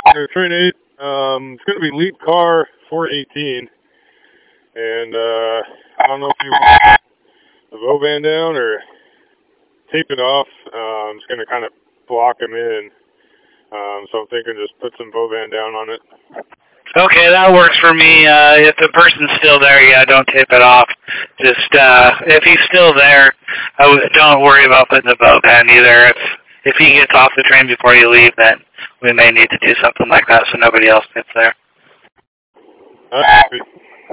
train 8. It's going to be lead car 418. And I don't know if you want the Vovan down or tape it off. It's going to kind of block him in. So I'm thinking just put some Vovan down on it. Okay, that works for me. If the person's still there, yeah, don't tape it off. Just, if he's still there, don't worry about putting the Vovan either. If he gets off the train before you leave, then we may need to do something like that so nobody else gets there.